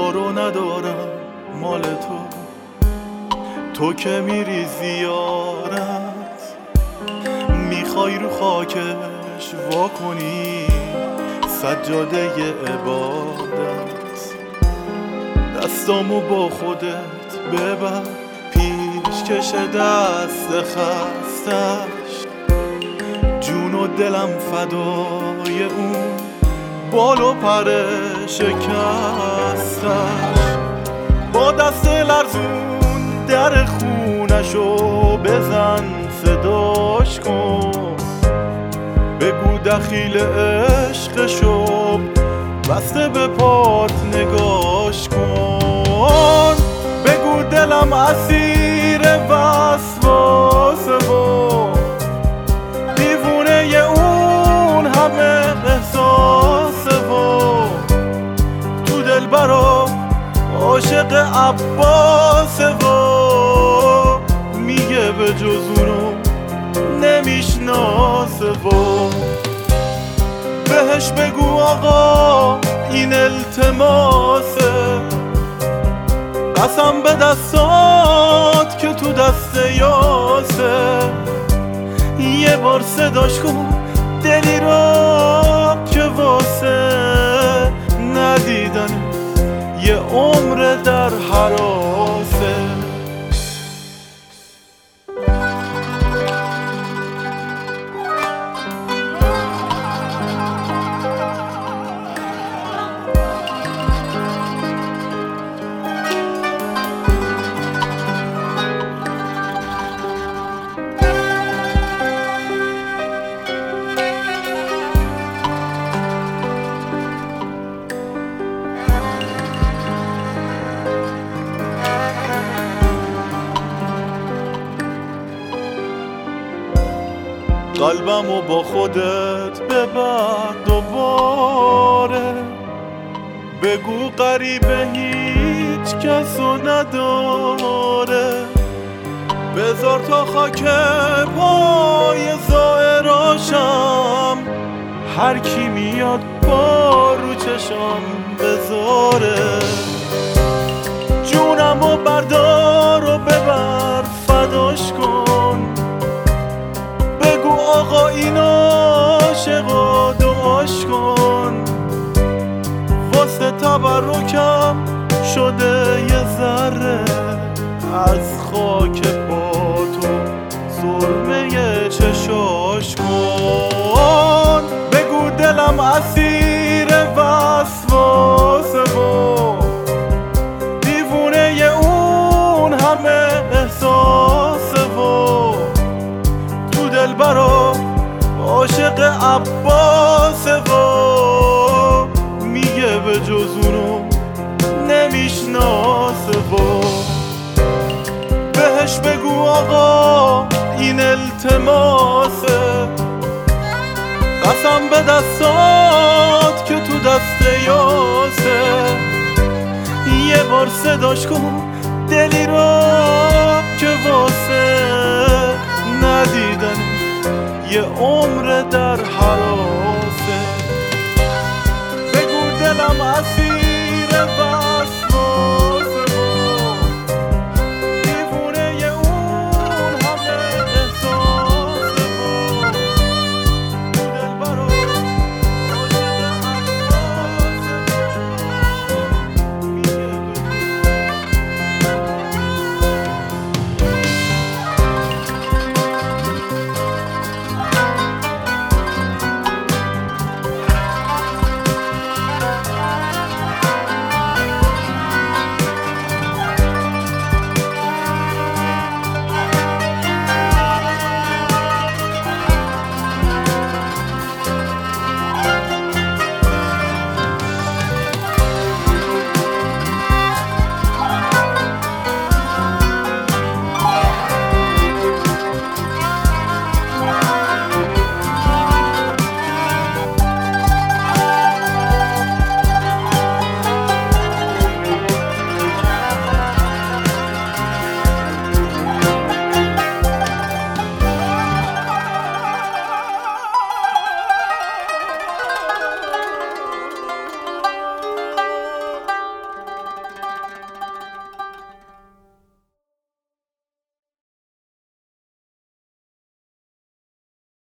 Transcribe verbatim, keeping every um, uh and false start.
کارو ندارم مال تو، تو که میری زیارت میخوای رو خاکش وا کنی سجاده عبادت. دستامو با خودت ببر پیش کش دست خستش، جون و دلم فدای اون بال و پر شکستش. با دست لرزون در خونشو بزن صداش کن، بگو دخیل عشقشو بسته به پات نگاش کن. بگو دلم اسیر وسواسه و دیوونه اون همه احساسه و تو دل برا عاشق عباسه و میگه به جز اونو نمیشناسه و بهش بگو آقا این التماسه، قسم به دستات که تو دست یاسه. یه بار صداش کن دلی را که واسه ندیدن یه عمر در حراسه. قلبمو با خودت ببر دوباره، بگو غریبه هیچ کسو نداره. بذار تا خاک پای زائراشم هر کی میاد با رو چشام بذاره. جونمو بردار و ببر فداش کن، بگو آقا این عاشقا دعاش کن. واسه تبرکم شده یه ذره از خاک پا تو سرمه چشاش کن. بگو دلم اسیر وسواسه و دیوونه اون همه احساسه و تو دل برا عاشق عباسه و میگه به جز اونو نمیشناسه و بهش بگو آقا این التماسه، قسم به دستات که تو دست یاسه. یه بار صداش کن دلی را که واسه ندیدن یه عمر در حرام.